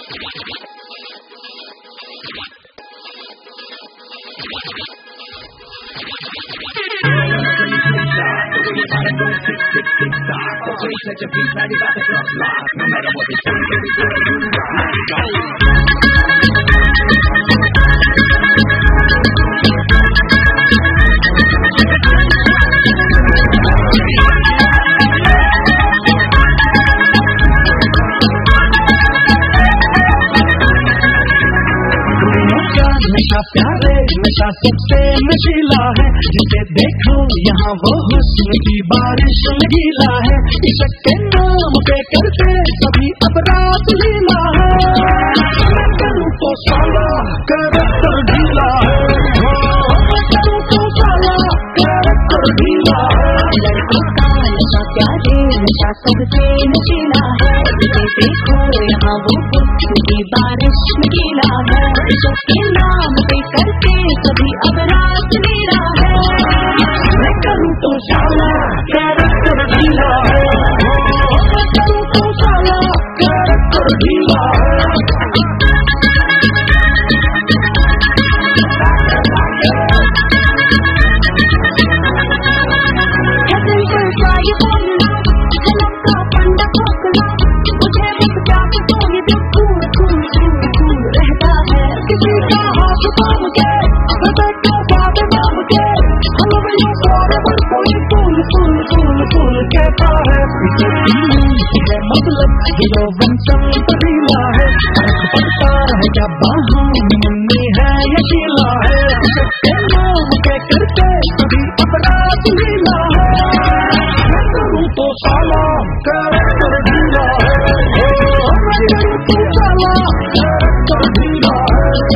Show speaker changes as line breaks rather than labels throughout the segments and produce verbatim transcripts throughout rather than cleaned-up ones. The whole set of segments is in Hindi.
नशा प्यारे नशा सबसे नशीला है, जिसे देखो यहाँ वो हुस्न की बारिश में गीला है। इश्क के नाम पे करते सभी अपराध लीला है, करूँ तो साला कैरेक्टर ढीला है, करूँ तो साला कैरेक्टर ढीला है।
लड़कों का नशा प्यारे नशा सबसे नशीला है, जिसे देखो यहाँ वो हुस्न की बारिश में गीला है। इश्क के नाम पे करके सभी अपराध लीला है,
मैं करूँ तो साला कैरेक्टर ढीला है, करूँ तो साला कैरेक्टर ढीला है। मतलब हीरो बनसम तरीला है, पड़ता है क्या बाहों में है यकीला है। इसके नाम के करके सभी अपराध लीला है, मैं करूँ तो साला कैरेक्टर ढीला है, मैं करूँ तो साला कैरेक्टर ढीला है।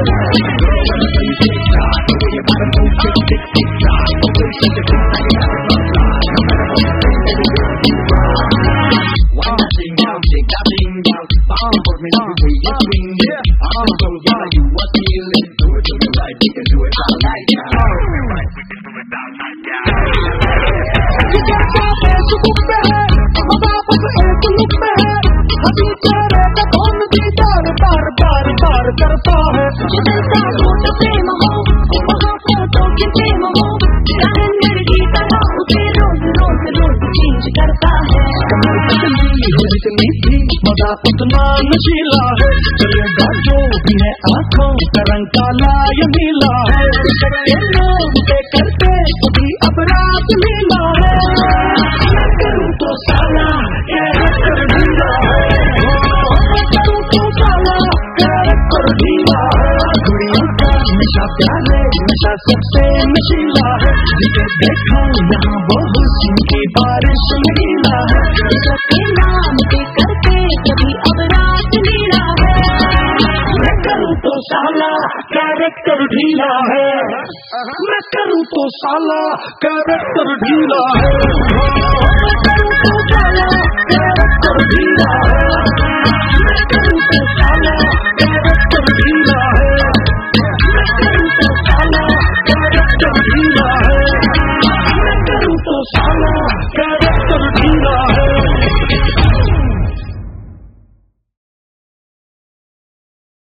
करता है
जिसका होठ प्रेम हो वहाँ फोटो की प्रेम हो, कैलेंडर की तरह उसे रोज रोज रोज चेंज करता है।
जितनी भी मजा उतना नशीला है, चलेगा जो भी है आँखों का रंग काला या नीला है। इसके नाम पे करते सभी अपराध लीला है, मैं करूँ तो साला कैरेक्टर ढीला है, मैं करूँ तो साला कैरेक्टर ढीला है। दुनिया का नशा प्यारे नशा सबसे नशीला है, जिसे देखो यहाँ वो हुस्न की बारिश में गीला है।
इसके नाम पे करके सभी अपराध लीला है,
मैं करूँ तो साला कैरेक्टर ढीला है, मैं करूँ तो साला कैरेक्टर ढीला है, मैं करूँ तो साला कैरेक्टर ढीला है, मैं करूँ तो साला कैरेक्टर ढीला है, मैं करूँ तो साला